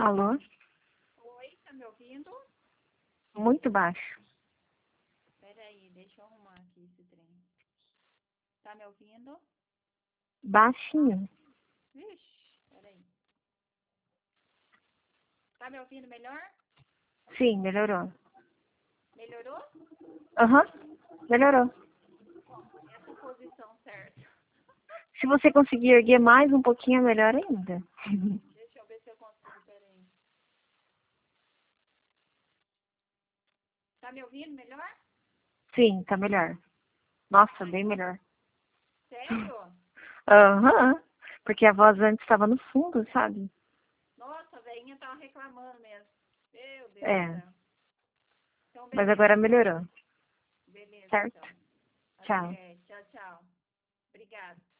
Alô? Oi, tá me ouvindo? Muito baixo. Peraí, deixa eu arrumar aqui esse trem. Tá me ouvindo? Baixinho. Vixe, peraí. Tá me ouvindo melhor? Sim, melhorou. Melhorou? Aham, melhorou. Essa posição certa. Se você conseguir erguer mais um pouquinho, é melhor ainda. Deixa eu ver se eu consigo, peraí. Tá me ouvindo melhor? Sim, tá melhor. Nossa, Ah, bem então, melhor. sério? Aham, porque a voz antes estava no fundo, sabe? Nossa, a velhinha tava reclamando mesmo. Meu Deus do É, céu. Então, mas beleza, agora então. melhorou. Beleza, Certo? então. Tchau. Até. Tchau, tchau. Obrigada.